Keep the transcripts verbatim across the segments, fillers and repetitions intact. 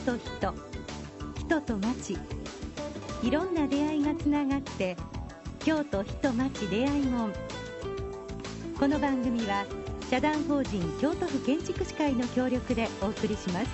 と人、人と町、いろんな出会いがつながって京都人町出会いもん。この番組は社団法人京都府建築士会の協力でお送りします。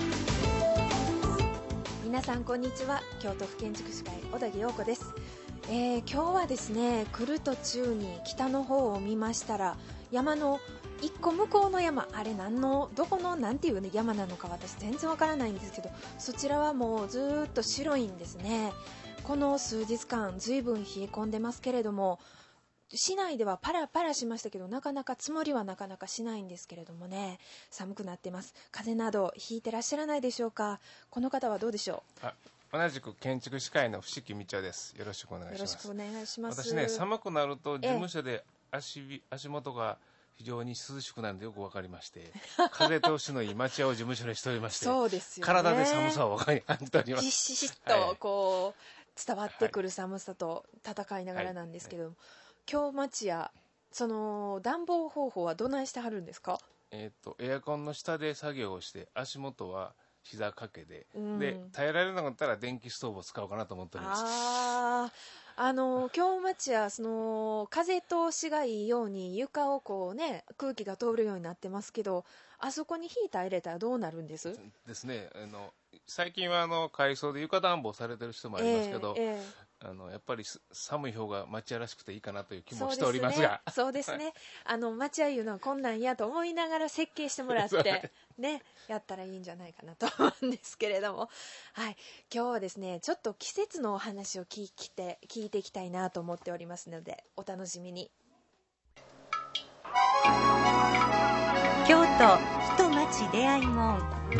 皆さんこんにちは。京都府建築士会小田木陽子です。えー、今日はですね、来る途中に北の方を見ましたら、山の一個向こうの山、あれ何のどこのなんていう、ね、山なのか私全然わからないんですけど、そちらはもうずっと白いんですね。この数日間ずいぶん冷え込んでますけれども、市内ではパラパラしましたけど、なかなか積もりはなかなかしないんですけれどもね、寒くなってます。風邪などひいてらっしゃらないでしょうか。この方はどうでしょう。 あ、同じく建築士会の伏木道夫です。よろしくお願いします。 よろしくお願いします。 私ね、寒くなると事務所で 足, 足元が非常に涼しくなるのでよくわかりまして、風通しのいい町屋を事務所にしておりまして、 そうですよね、 体で寒さを感じております。 ひしひしとこう、はい、伝わってくる寒さと戦いながらなんですけども、はいはい、京町屋、その暖房方法はどないしてはるんですか。 えー、とエアコンの下で作業をして、足元は膝掛けで、うん、で耐えられなかったら電気ストーブを使おうかなと思っております。 ああの京町屋、その風通しがいいように床をこうね、空気が通るようになってますけど、あそこにヒーター入れたらどうなるんです。 ですね、あの最近はあの改装で床暖房されてる人もありますけど、えーえーあのやっぱり寒い方が町屋らしくていいかなという気もしておりますが、 そうですね、あの町屋いうのはこんなんやと思いながら設計してもらってね、やったらいいんじゃないかなと思うんですけれども、はい、今日はですね、ちょっと季節のお話を聞いて聞いていきたいなと思っておりますので、お楽しみに。 京都人町出会いもん、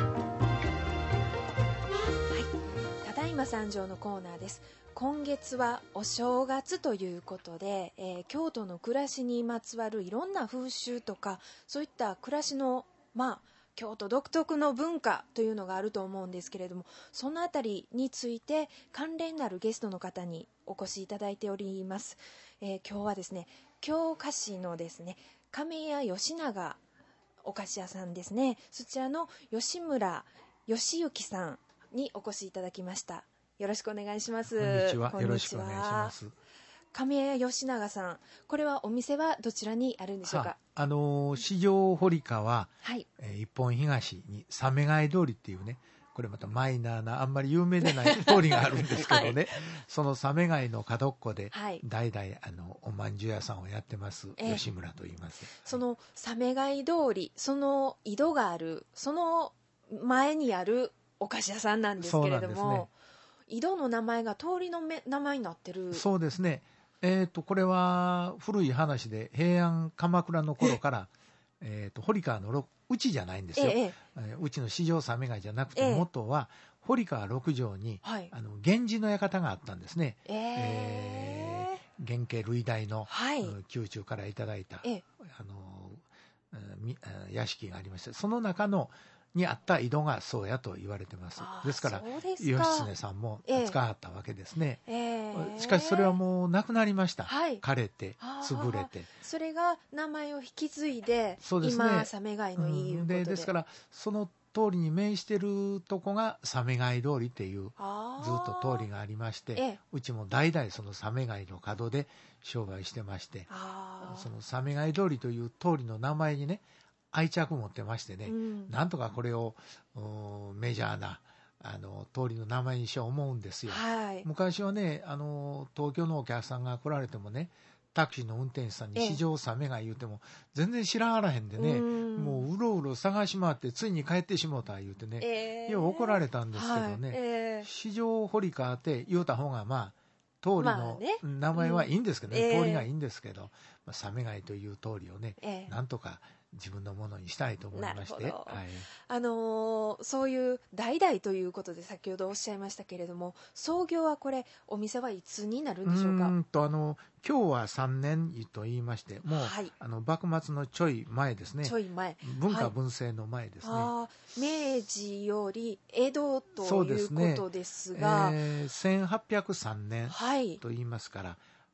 はい、ただいま参上のコーナーです。今月はお正月ということで、えー、京都の暮らしにまつわるいろんな風習とか、そういった暮らしの、まあ、京都独特の文化というのがあると思うんですけれども、そのあたりについて関連のあるゲストの方にお越しいただいております。えー、今日はですね、京菓子のですね、亀屋吉永お菓子屋さんですね、そちらの吉村義行さんにお越しいただきました。よろしくお願いします。 こんにちは。よろしくお願いします。 亀屋吉永さん、これはお店はどちらにあるんでしょうか。 あの四条堀川、 はい、 えー、一本東に鮫貝通りっていうね、これまたマイナーなあんまり有名でない通りがあるんですけどね、はい、その鮫貝の角っこで、はい、代々あのおまんじゅう屋さんをやってます、えー、吉村と言います。 その鮫貝通り、その井戸があるその前にあるお菓子屋さんなんですけれども、井戸の名前が通りの名前になってる。 そうですね、えー、とこれは古い話で、平安鎌倉の頃から、えー、と堀川のうちじゃないんですよ、えええー、うちの四条鮫貝じゃなくて、元は堀川六条に、はい、あの源氏の館があったんですね、えーえー、源家類大の、はい、宮中からいただいた、えあの屋敷がありまして、その中のにあった井戸がそうやと言われてます。ですから義経さんも使わはったわけですね、えー、しかしそれはもうなくなりました、はい、枯れて潰れて、 それが名前を引き継いで、そうですね、今鮫貝のいいいうことで、うん、でですからその通りに面してるとこが鮫貝通りっていうずっと通りがありまして、ええ、うちも代々その鮫貝の角で商売してまして、その鮫貝通りという通りの名前にね愛着持ってましてね、うん、なんとかこれをメジャーなあの通りの名前にしよう思うんですよ、はい、昔はね、あの東京のお客さんが来られてもね、タクシーの運転手さんに四条鮫貝言うても全然知らはらへんでね、もううろうろ探し回ってついに帰ってしもうた言うてね、えー、よう怒られたんですけどね、はい、えー、四条堀川って言うた方がまあ通りの名前はいいんですけどね、まあね、うん、通りがいいんですけど、まあ、鮫貝という通りをね、えー、なんとか自分のものにしたいと思いまして、はい、 あのー、そういう代々ということで先ほどおっしゃいましたけれども、創業はこれお店はいつになるんでしょうか。 うんとあの今日はさんねんと言いまして、もう、はい、あの幕末のちょい前ですね、 ちょい前、 文化文政の前ですね、はい、明治より江戸ということですが、 そうですね、えー、せんはっぴゃくさんねんと言いますから、はい、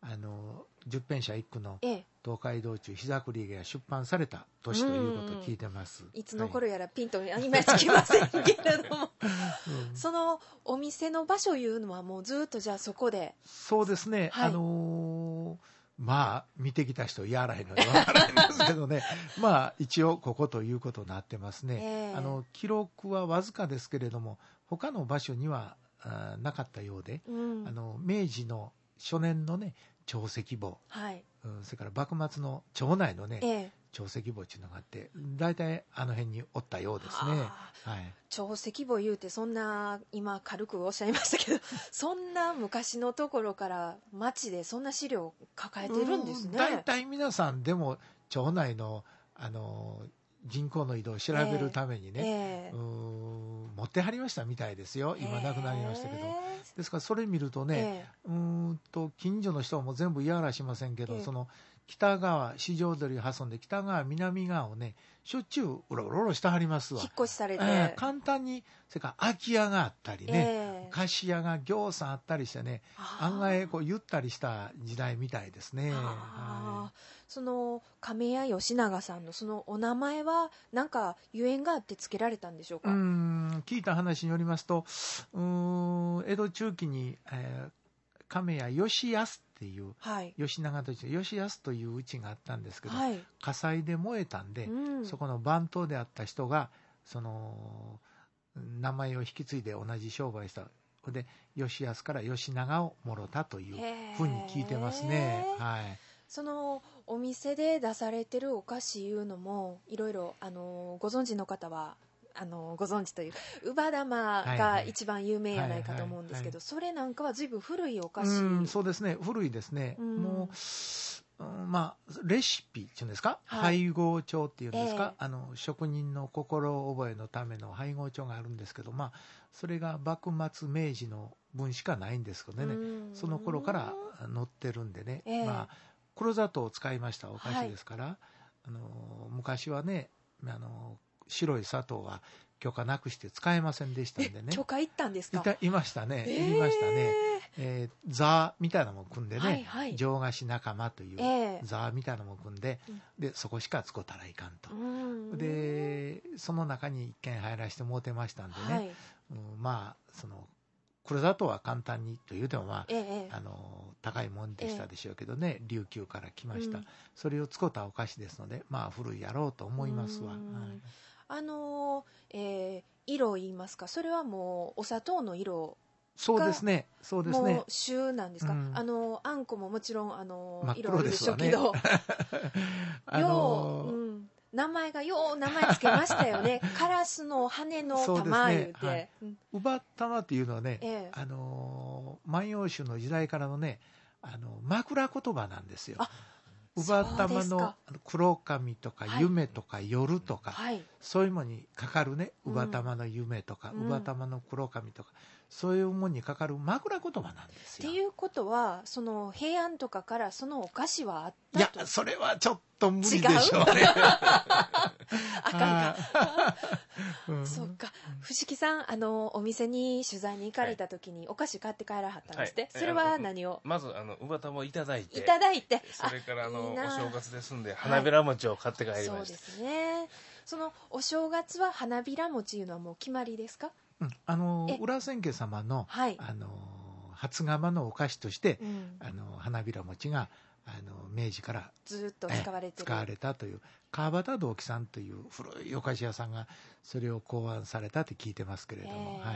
あの十編者一句の東海道中膝栗毛が出版された年ということを聞いてます、 うんうん、いつの頃やらピンと今つきませんけれども、うん、そのお店の場所いうのはもうずっとじゃあそこで。 そうですね、はい、あのー、まあ見てきた人やらへんのでわからないんですけどねまあ一応ここということになってますね、えー、あの記録はわずかですけれども他の場所にはなかったようで、うん、あの明治の初年のね長石墓、はい、うん、それから幕末の町内のね、ええ、長石墓っていうのがあって大体あの辺におったようですね、はい、 長石墓言うてそんな今軽くおっしゃいましたけどそんな昔のところから町でそんな資料を抱えてるんですね。 大体皆さんでも町内のあの人口の移動を調べるためにね、えーえー、うー持ってはりましたみたいですよ。今なくなりましたけど、えー、ですからそれ見るとね、えー、うーんと近所の人はもう全部嫌らしませんけど、えー、その北側四条通りを挟んで北側南側をねしょっちゅううろうろしてはりますわ。 引っ越しされて、 えー、簡単にそれから空き家があったりね、えー、貸し家がぎょうさんあったりしてね案外こうゆったりした時代みたいですね。 はい、その亀谷義長さんのそのお名前は何かゆえんがあって付けられたんでしょうか。 うーん聞いた話によりますとうーん江戸中期に、えー、亀谷義康っていう、はい、吉永と吉安という家があったんですけど、はい、火災で燃えたんで、うん、そこの番頭であった人がその名前を引き継いで同じ商売したで吉安から吉永をもろたというふうに聞いてますね。はい、 そのお店で出されてるお菓子いうのもいろいろあのご存知の方はあのご存知という乳母玉が一番有名やないかと思うんですけど、それなんかは随分古いお菓子。 うんそうですね古いですね、うん、もう、うん、まあレシピっていうんですか、はい、配合帳っていうんですか、えー、あの職人の心覚えのための配合帳があるんですけど、まあそれが幕末明治の分しかないんですけどね、その頃から載ってるんでね、えー、まあ黒砂糖を使いましたお菓子ですから、はい、あの昔はねあの白い砂糖は許可なくして使えませんでしたんでね。 許可いったんですか。 いたいましたね、えー、いましたね、えー、ザーみたいなのも組んでね、はいはい、上菓子仲間という、えー、ザーみたいなのも組んで、うん、でそこしか使ったらいかんと、うん、でその中に一軒入らせてもうてましたんでね、はい、うん、まあその黒砂糖は簡単にというてもまあ、ええ、あの高いもんでしたでしょうけどね、ええ、琉球から来ました、うん、それを使ったお菓子ですのでまあ古いやろうと思いますわ。はい、 あの、えー、色言いますか、それはもうお砂糖の色そうですねそうですねもう種なんですか、うん、あのあんこももちろんあの真っ黒ですわね色あるでしょうけどあのーうん名前がよう名前つけましたよねカラスの羽の玉言うて、はい、 乳母玉っていうのはね、ええ、あの万葉集の時代からのねあの枕言葉なんですよ。乳母玉の黒髪とか夢とか夜とか、はい、そういうものにかかるね乳母玉の夢とか、うん、乳母玉の黒髪とかそういうものにかかる枕言葉なんですよ。 っていうことはその平安とかからそのお菓子はあったと。 いやそれはちょっと無理でしょうねあかんか、うん、そっか藤木さんあのお店に取材に行かれた時にお菓子買って帰らはったんですって、はい、それは何をまずあの乳母玉をいただいていただいてそれからあのいいお正月ですんで花びら餅を買って帰りました、はい、 そうですね。そのお正月は花びら餅いうのはもう決まりですか。 うん、あの裏千家様の、はい、あの初釜のお菓子として、うん、あの花びら餅があの明治からずっと使われてる使われたという川端同期さんという古いお菓子屋さんがそれを考案されたって聞いてますけれども、はい、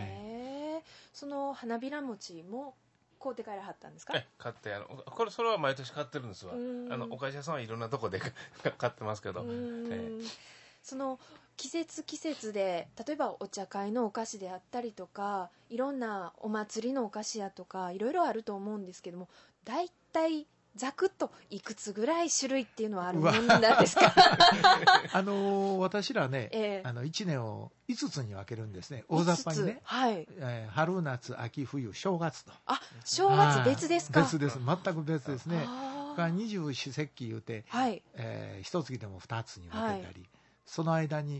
その花びら餅も買うて帰らはったんですか。 え買ってあのこれそれは毎年買ってるんですわ。あのお菓子屋さんはいろんなとこで買ってますけど、えー、 その季節季節で例えばお茶会のお菓子であったりとかいろんなお祭りのお菓子やとかいろいろあると思うんですけどもだいたいざくっといくつぐらい種類っていうのはあるもんなんですか。 あの私らね、えー、あのいちねんをいつつに分けるんですね大雑把にね、はいえー、春夏秋冬正月と。 あ正月別ですか。 別です全く別ですね。二十四節気言うて、はいえー、一月でも二つに分けたり、はい、その間に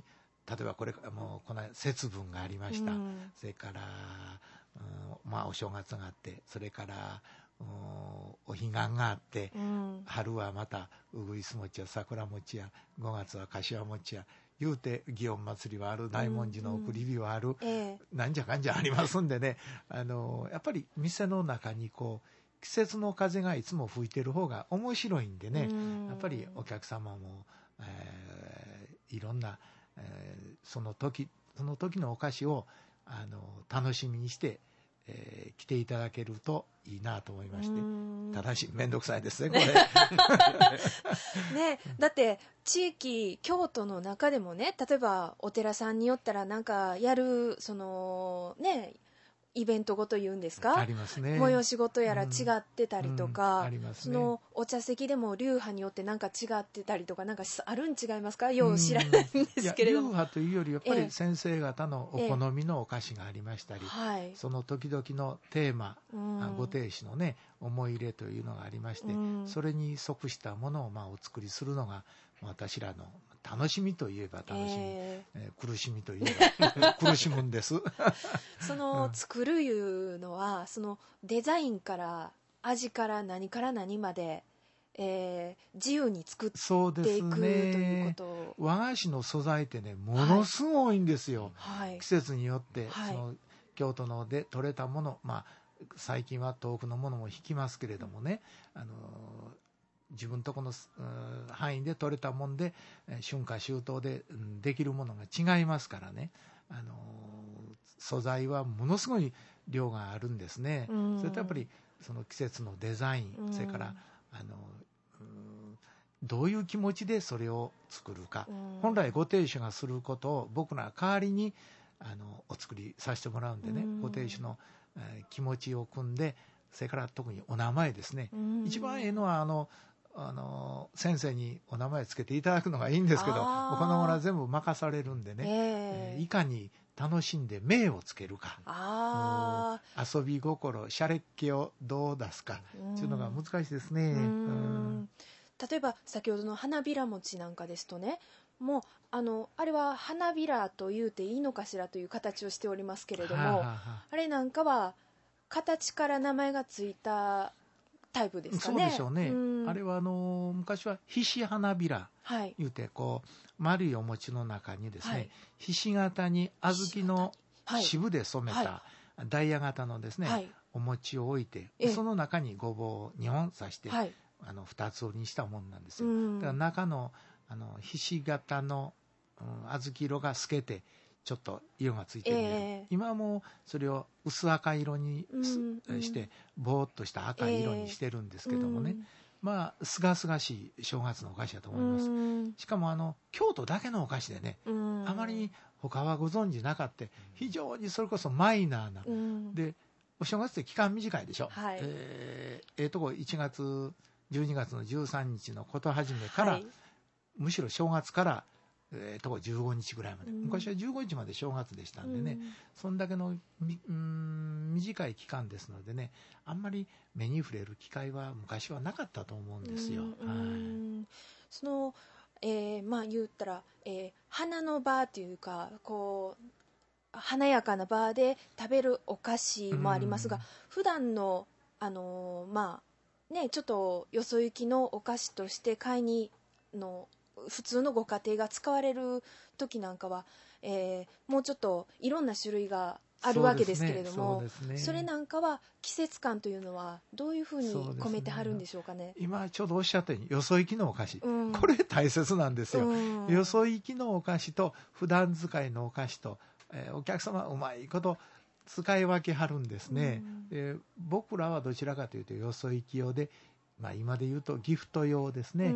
例えばこれもうこの節分がありました、うん、それから、うん、まあお正月があって、それからお彼岸があって、うん、春はまたうぐいす餅や桜餅や、ごがつは柏餅や言うて祇園祭はある、大文字の送り火はある、うんうん、なんじゃかんじゃありますんでね、あのやっぱり店の中にこう季節の風がいつも吹いてる方が面白いんでね、やっぱりお客様も、えー、いろんな、えー、その時その時のお菓子をあの楽しみにして、えー、来ていただけるといいなと思いまして、ただし面倒くさいですねこれね、だって地域京都の中でもね、例えばお寺さんによったらなんかやるそのねイベントごというんですか、 ありますね、 催し事やら違ってたりとか、 うんうん、ありますね、 そのお茶席でも流派によってなんか違ってたりとか、なんかあるん違いますか？よう知らないんですけれども、 流派というよりやっぱり先生方のお好みのお菓子がありましたり、 ええ、 その時々のテーマ、うん、ご亭主のね思い入れというのがありまして、うん、それに即したものをまあお作りするのが私らの楽しみといえば楽しみ、えーえー、苦しみといえば苦しむんですその作るいうのはそのデザインから味から何から何まで、えー、自由に作っていく、そうですね、ということ。 和菓子の素材ってねものすごいんですよ、 はい、 季節によって、 はい、 その京都ので採れたもの、まあ最近は遠くのものも引きますけれどもね、あの自分とこの範囲で取れたもんで春夏秋冬でできるものが違いますからね、あの素材はものすごい量があるんですね、うん、それとやっぱりその季節のデザイン、うん、それからあのどういう気持ちでそれを作るか、うん、本来ご亭主がすることを僕ら代わりにあのお作りさせてもらうんでね、うん、ご亭主の、えー、気持ちを組んで、それから特にお名前ですね、うん、一番ええのはあのあの先生にお名前つけていただくのがいいんですけど、他のものは全部任されるんでね、えー、いかに楽しんで名をつけるか、 あ遊び心しゃれっ気をどう出すかっていうのが難しいですね。うんうん例えば先ほどの花びら餅なんかですとね、もうあのあれは花びらと言うていいのかしらという形をしておりますけれども、はあはあ、あれなんかは形から名前がついたタイプですかね。 そうでしょうね、うん、あれはあの昔はひし花びら言うて、こう丸いお餅の中にですね、はい、ひし形に小豆の渋で染めた、はい、ダイヤ型のですね、はい、お餅を置いて、その中にごぼうをにほん刺して、はい、あのふたつ折りにしたものなんですよ、うん、だから中のあのひし形の、うん、小豆色が透けてちょっと色がついてる、えー、今はもうそれを薄赤色にして、うん、ぼーっとした赤い色にしてるんですけどもね、えー、まあすがすがしい正月のお菓子だと思います、うん、しかもあの京都だけのお菓子でね、うん、あまり他はご存知なかった、非常にそれこそマイナーな、うん、でお正月って期間短いでしょ、はい、えー、えー、とこいちがつじゅうにがつのじゅうさんにちのこと始めから、はい、むしろ正月からえー、とじゅうごにちぐらいまで、うん、昔はじゅうごにちまで正月でしたんでね、うん、そんだけのみうん短い期間ですのでね、あんまり目に触れる機会は昔はなかったと思うんですよ、うん、 はい、その、えー、まあ言ったら、えー、花の場というかこう華やかな場で食べるお菓子もありますが、うん、普段のあのー、まあねちょっとよそ行きのお菓子として買いにの普通のご家庭が使われる時なんかは、えー、もうちょっといろんな種類があるわけですけれども、 そ,、ね そ, ね、それなんかは季節感というのはどういうふうに込めてはるんでしょうかね。 今ちょうどおっしゃったようによそ行きのお菓子、うん、これ大切なんですよ、うん、よそ行きのお菓子と普段使いのお菓子と、えー、お客様はうまいこと使い分けはるんですね、うん、えー、僕らはどちらかというとよそ行き用で、まあ、今で言うとギフト用ですね、うん、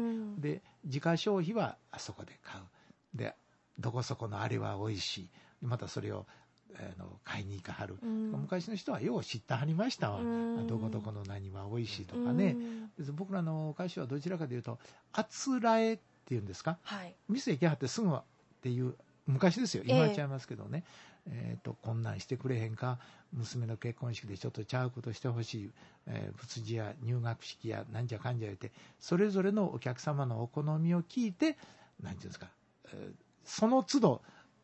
で自家消費はあそこで買う、でどこそこのあれは美味しい、またそれをあの買いに行かはる、うん、昔の人はよう知ってはりましたわ、うん、どこどこの何は美味しいとかね、うん、僕らのお菓子はどちらかというとあつらえっていうんですか、はい、店行きはってすぐはっていう昔ですよ、今はちゃいますけどね、えーえー、とこんなんしてくれへんか、娘の結婚式でちょっとちゃうことしてほしい、えー、仏事や入学式やなんじゃかんじゃ言ってそれぞれのお客様のお好みを聞いて、なんていうんですか、えー、その都度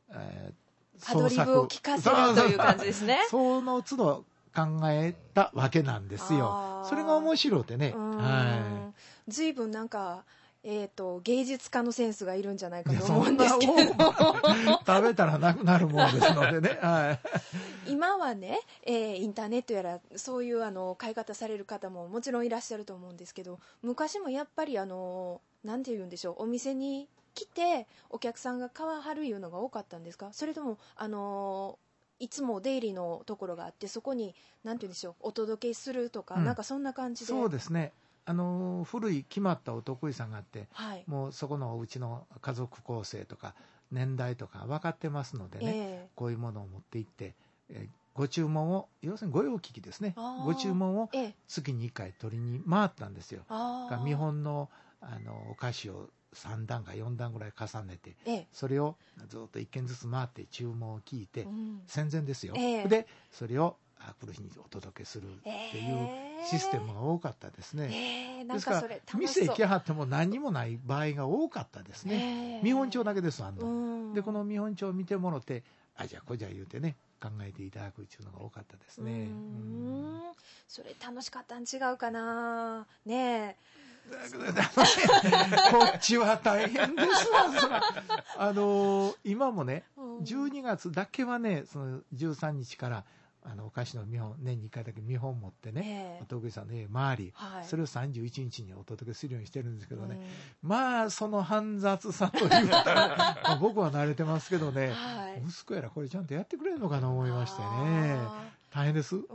えー、アドリブを聞かせるという感じですね。 その都度考えたわけなんですよ。それが面白いってね。はい。 随分なんかえー、と芸術家のセンスがいるんじゃないかと思うんですけど食べたらなくなるものですのでね、はい、 今はね、えー、インターネットやらそういうあの買い方される方ももちろんいらっしゃると思うんですけど、昔もやっぱりあのなんて言うんでしょう、お店に来てお客さんが買わはるいうのが多かったんですか？それともあのいつも出入りのところがあってそこになんて言うんでしょう、お届けするとか、うん、なんかそんな感じで。 そうですね、あの古い決まったお得意さんがあって、 はい、 もうそこのお家の家族構成とか年代とか分かってますのでね、えー、こういうものを持って行って、えー、ご注文を要するに御用聞きですね、ご注文を月にいっかい取りに回ったんですよ。が見本の、あのお菓子をさんだんかよんだんぐらい重ねて、えー、それをずっといっけんずつ回って注文を聞いて、うん、戦前ですよ、えー、でそれを来る日にお届けするっていうシステムが多かったですね、 えー、なんかそれ楽しそう。 ですから店行きはっても何にもない場合が多かったですね、えー、見本帳だけですあんので、この見本帳を見てもろて、あじゃあこじゃ言うてね考えていただくっていうのが多かったですね。うん、 それ楽しかったん違うかなねえこっちは大変ですわあのー、今もねじゅうにがつだけはねそのじゅうさんにちからあのお菓子の見本年にいっかいだけ見本持ってね、えー、お得意さんの家回り、はい、それをさんじゅういちにちにお届けするようにしてるんですけどね、うん、まあその煩雑さというかまあ僕は慣れてますけどね、はい、息子やらこれちゃんとやってくれるのかな思いましてね、大変です。うん、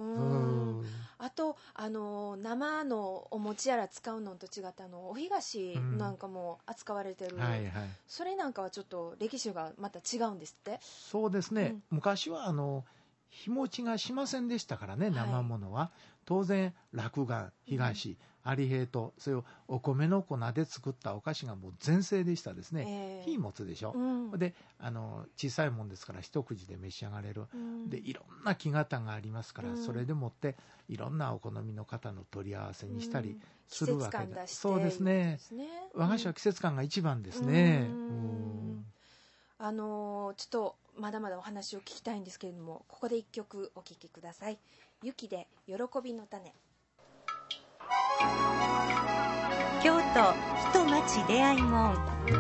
うん、あとあの生のお餅やら使うのと違ってあのお干菓子なんかも扱われてる、うんはいはい、それなんかはちょっと歴史がまた違うんですって。 そうですね、うん、昔はあの日持ちがしませんでしたからね、生ものは、はい、当然落雁、干菓子、有平とそれをお米の粉で作ったお菓子がもう全盛でしたですね、えー、火持つでしょ、うん、であの小さいもんですから一口で召し上がれる、うん、でいろんな木型がありますから、うん、それでもっていろんなお好みの方の取り合わせにしたりするわけで、うん、そうですね、和菓子は季節感が一番ですね、うんうんあのー、ちょっとまだまだお話を聞きたいんですけれども、ここで一曲お聴きください。雪で喜びの種。 京都人町出会い門。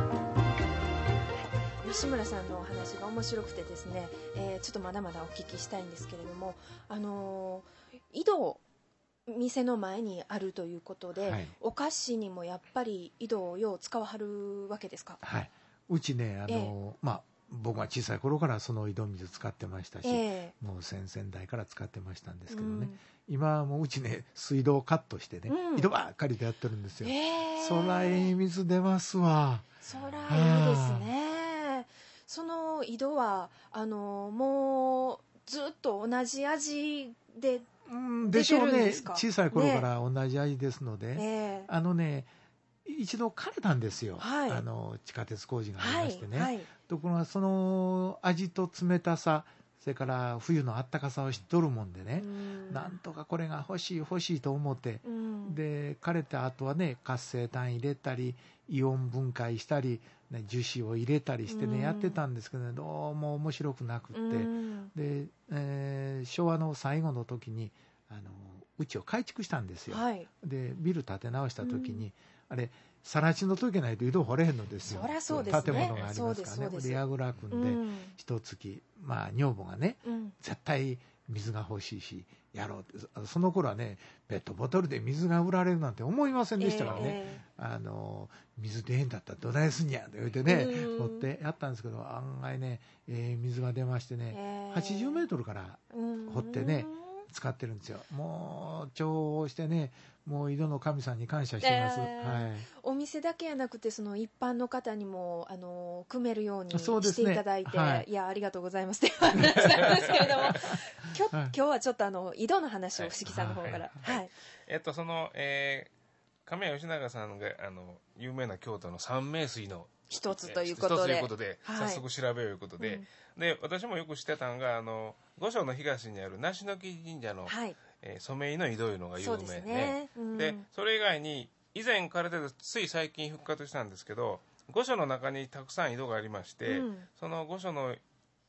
吉村さんのお話が面白くてですね、えー、ちょっとまだまだお聞きしたいんですけれども、あのー、井戸店の前にあるということで、はい、お菓子にもやっぱり井戸をよう使わはるわけですか？ はい、うちね、あのーえー、まあ僕は小さい頃からその井戸水使ってましたし、えー、もう先々代から使ってましたんですけどね、うん、今はもううちね水道をカットしてね、うん、井戸ばっかりでやってるんですよ、えー、そらいい水出ますわ。 そらいいですね。その井戸はあのもうずっと同じ味で出てるんですか？ でしょうね、小さい頃から同じ味ですので、ね、あのね一度枯れたんですよ、はい、あの地下鉄工事がありましてね、はいはい、ところがその味と冷たさ、それから冬のあったかさを知っとるもんでね、んなんとかこれが欲しい欲しいと思って、で枯れた後はね活性炭入れたりイオン分解したり、ね、樹脂を入れたりしてねやってたんですけどね、どうも面白くなくってで、えー、昭和の最後の時にあのうちを改築したんですよ、はい、でビル建て直した時に、あれ更地の時ないと井戸掘れへんのですよ。 そりゃそうですね。 建物がありますからね。で櫓組んで一月、まあ女房がね、うん、絶対水が欲しいしやろうって、その頃はねペットボトルで水が売られるなんて思いませんでしたからね、えー、あの水出へんだったらどないすんやって言ってね掘ってやったんですけど、案外ね、えー、水が出ましてね、えー、はちじゅうメートルから掘ってね使ってるんですよ。もう重宝してね、もう井戸の神さんに感謝してます、えーはい、 お店だけやなくてその一般の方にもあの組めるようにしていただいて、ねはい、いやありがとうございますって話なんですけれども今日、はい、今日はちょっとあの井戸の話を伏木さんの方から、はいはいはい、 えっとその、えー、亀谷吉永さんがあの有名な京都の三名水の一つということで、 一つということで、はい、早速調べようということで、うん、で私もよく知ってたのがあの御所の東にある梨の木神社の、はいえー、染井の井戸いうのが有名 で, で, ね、うん、でそれ以外に以前からでつい最近復活したんですけど、御所の中にたくさん井戸がありまして、うん、その御所の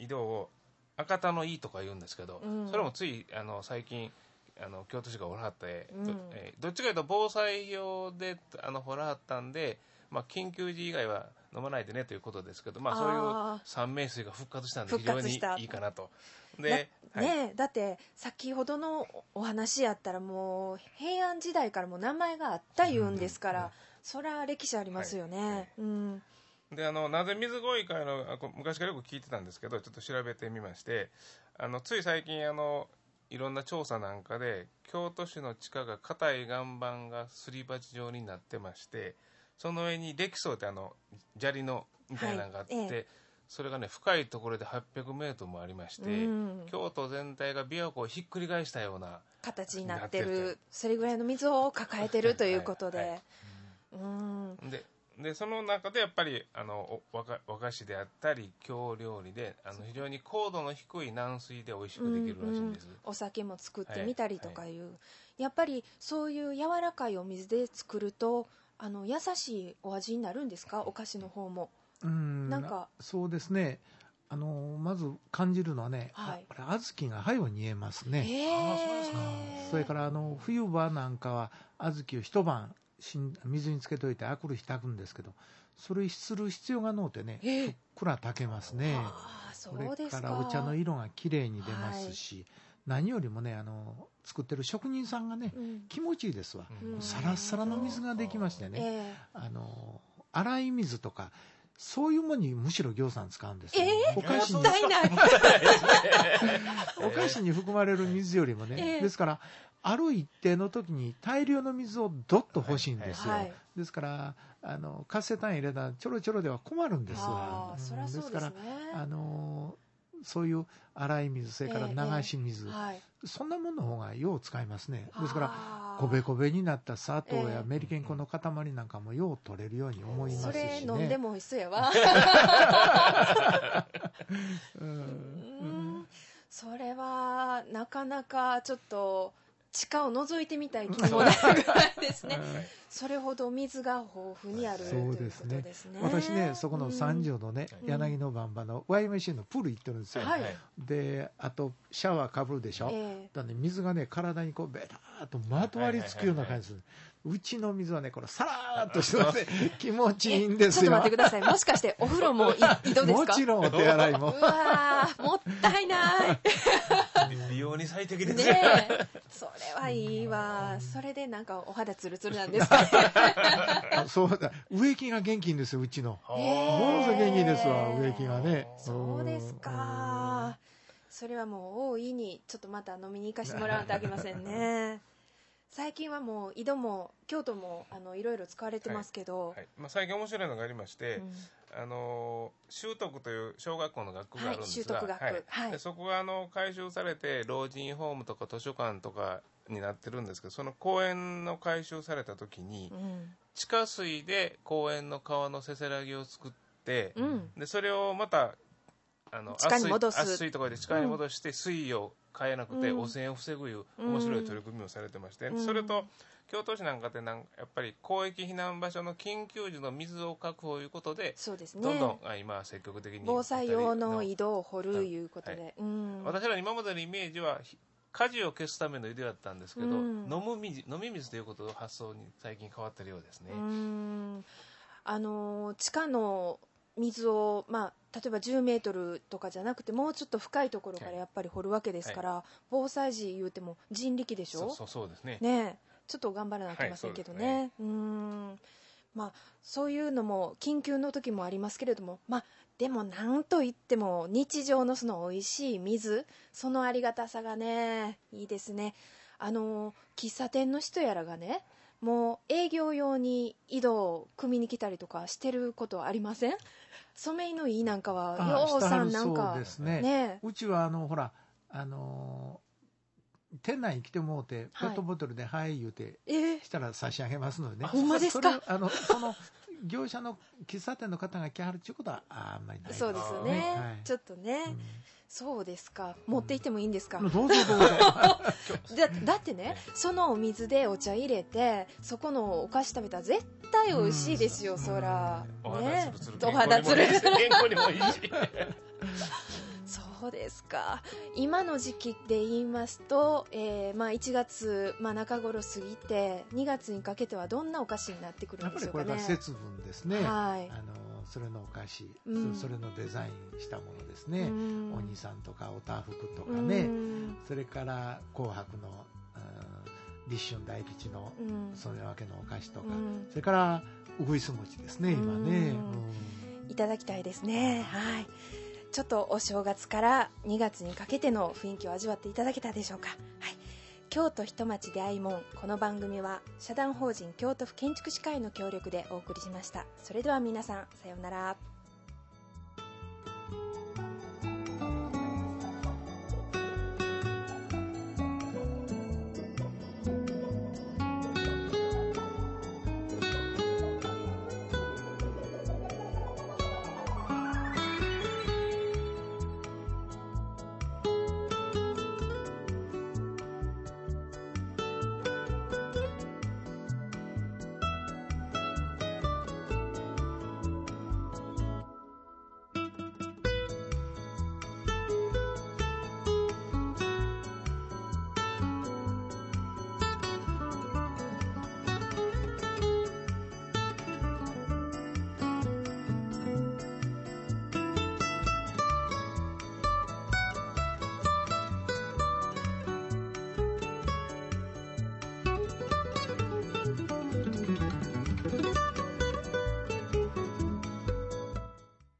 井戸を赤田の井とか言うんですけど、うん、それもついあの最近あの京都市が掘らはって、うん、えー、どっちかというと防災用であの掘らはったんで、まあ、緊急時以外は飲まないでねということですけど、まあ、そういう三名水が復活したんで非常にいいかなと。でだ、ねはい、だって先ほどのお話やったらもう平安時代からも名前があったいうんですから、うん、そりゃ歴史ありますよね、はいはい、うん、 であのなぜ水ごいかの昔からよく聞いてたんですけど、ちょっと調べてみまして、あのつい最近あのいろんな調査なんかで京都市の地下が硬い岩盤がすり鉢状になってまして、その上に礫層ってあの砂利のみたいなのがあって、はいええ、それがね深いところではっぴゃくメートルもありまして、うん、京都全体が琵琶湖をひっくり返したような形になってる、それぐらいの水を抱えてるということで、はいはい、 うんででその中でやっぱりあの和菓和菓子であったり京料理であの非常に高度の低い軟水で美味しくできるらしいんです、うんうん、 お酒も作ってみたりとかいう、はいはい、やっぱりそういう柔らかいお水で作るとあの優しいお味になるんですか、お菓子の方も。 うんなんかそうですね、あのまず感じるのはね、はい、小豆が早う煮えますね。 あそうですか。 それからあの冬場なんかは小豆を一晩水につけといてあくる日炊くんですけど、それする必要がのうてね、ふっくら炊けますね。 あそうですか。 それからお茶の色がきれいに出ますし、はい、何よりもねあの作ってる職人さんがね、うん、気持ちいいですわ、うん、サラッサラの水ができましてね、えー、あの洗い水とかそういうものにむしろぎょうさん使うんですよ、 えー、お菓子にもったいないお菓子に含まれる水よりもね、えー、ですからある一定の時に大量の水をどっと欲しいんですよ、はいはい、ですからあの活性炭入れたらちょろちょろでは困るんですわ。 あ、そりゃそうですね。ですからあのそういう洗い水、それから流し水、えーえーはい、そんなものの方がよう使いますね。ですからこべこべになった砂糖やメリケン粉の塊なんかもよう取れるように思いますしね。 それ飲んでも美味しそうやわうん、うん、それはなかなかちょっと地下を覗いてみたい気もなるぐらいですね、はい、それほど水が豊富にある、はい、ということですね。 私ねそこの三条のね、うん、柳の番場の ワイエムシー のプール行ってるんですよ、はい、であとシャワーかぶるでしょ、えー、だね、水がね体にこうベターっとまとわりつくような感じでする。うちの水はねこれサラーっとしてますね気持ちいいんですよ。 ちょっと待ってください、もしかしてお風呂も井戸ですか？ もちろんお手洗いもうわもったいない美容に最適ですね。えそれはいいわ。それでなんかお肌ツルツルなんですかねあそうだ、植木が元気んですようちの。ものすごい元気ですわ植木がね。 そうですか。それはもう大いにちょっとまた飲みに行かせてもらわないとあきませんね最近はもう井戸も京都もあのいろいろ使われてますけど、はいはい、 まあ、最近面白いのがありまして、うん、あの修徳という小学校の学区があるんですが、 はい、修徳学区、はいはい、 でそこがあの改修されて老人ホームとか図書館とかになってるんですけど、その公園の改修された時に、うん、地下水で公園の川のせせらぎを作って、うん、でそれをまたあの地下に戻す圧水とかで地下に戻して水を変えなくて汚染を防ぐいう面白い取り組みをされてまして、うん、それと京都市なんかでなんやっぱり広域避難場所の緊急時の水を確保いうことで、 そうですね、 どんどん今積極的に防災用の井戸を掘るいうことで、はいうん、 私ら今までのイメージは火事を消すための井戸だったんですけど、うん、飲む水飲み水ということの発想に最近変わってるようですね。 うん、あの地下の水を、まあ、例えばじゅうメートルとかじゃなくてもうちょっと深いところからやっぱり掘るわけですから、はい、防災時言うても人力でしょ。 そうそうそうですね。 ね、ちょっと頑張らなきゃいけませんけどね。はい、うーん、まあ、そういうのも緊急の時もありますけれども、まあ、でもなんといっても日常のその美味しい水、そのありがたさがねいいですね。あの喫茶店の人やらがね、もう営業用に井戸を汲みに来たりとかしてることはありません？染井の井なんかはようさんなんか、 そうですね。ね、うちはあのほらあの店内に来てもうてペットボトルではい言うて、えー、したら差し上げますのでね。 ほんまですか？ それあのその業者の喫茶店の方が来はるっていうことはあんまりないです。 そうですよね。はい、ちょっとね。うん、そうですか。持って行ってもいいんですか？ うん、どうぞどうぞだ, だってね、そのお水でお茶入れてそこのお菓子食べたら絶対美味しいですよ、うん、そら、 お肌つるつる、 お肌つるつる健康にもいいしそそうですか。今の時期で言いますと、えーまあ、いちがつ、まあ、中頃過ぎてにがつにかけてはどんなお菓子になってくるんでしょうかね。 やっぱりこれが節分ですね、 はい、 あのそれのお菓子、 うん、 それのデザインしたものですね、うん、鬼さんとかおたふくとかね、うん、それから紅白の、うん、立春大吉のそれわけのお菓子とか、うん、それからうぐいす餅ですね、今ね、 うん、いただきたいですね。はい、ちょっとお正月からにがつにかけての雰囲気を味わっていただけたでしょうか。はい、京都ひとまち出会いもん、この番組は社団法人京都府建築士会の協力でお送りしました。それでは皆さん、さようなら。